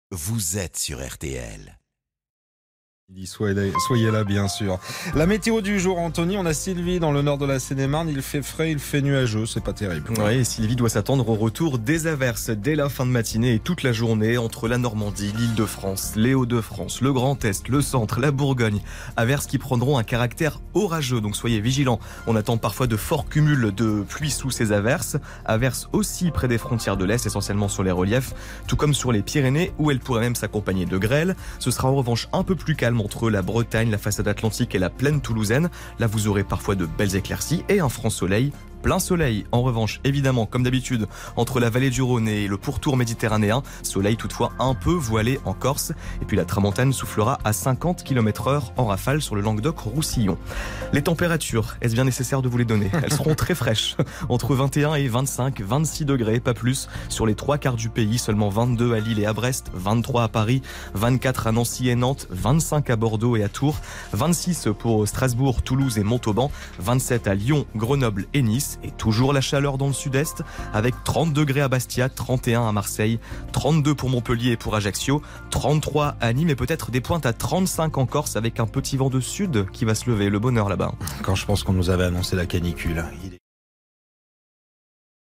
vous êtes sur RTL. Soyez là, bien sûr. La météo du jour, Anthony, on a Sylvie dans le nord de la Seine-et-Marne. Il fait frais, il fait nuageux, c'est pas terrible. Oui, Sylvie doit s'attendre au retour des averses dès la fin de matinée et toute la journée entre la Normandie, l'Île-de-France, les Hauts-de-France, le Grand Est, le Centre, la Bourgogne. Averses qui prendront un caractère orageux, donc soyez vigilants. On attend parfois de forts cumuls de pluie sous ces averses. Averses aussi près des frontières de l'Est, essentiellement sur les reliefs, tout comme sur les Pyrénées où elles pourraient même s'accompagner de grêle. Ce sera en revanche un peu plus calme entre la Bretagne, la façade atlantique et la plaine toulousaine. Là, vous aurez parfois de belles éclaircies et un franc soleil. Plein soleil, en revanche, évidemment, comme d'habitude, entre la vallée du Rhône et le pourtour méditerranéen. Soleil toutefois un peu voilé en Corse. Et puis la tramontane soufflera à 50 km/h en rafale sur le Languedoc-Roussillon. Les températures, est-ce bien nécessaire de vous les donner? Elles seront très fraîches, entre 21 et 25, 26 degrés, pas plus. Sur les 3/4 du pays, seulement 22 à Lille et à Brest, 23 à Paris, 24 à Nancy et Nantes, 25 à Bordeaux et à Tours, 26 pour Strasbourg, Toulouse et Montauban, 27 à Lyon, Grenoble et Nice. Et toujours la chaleur dans le sud-est, avec 30 degrés à Bastia, 31 à Marseille, 32 pour Montpellier et pour Ajaccio, 33 à Nîmes et peut-être des pointes à 35 en Corse avec un petit vent de sud qui va se lever. Le bonheur là-bas. Quand je pense qu'on nous avait annoncé la canicule.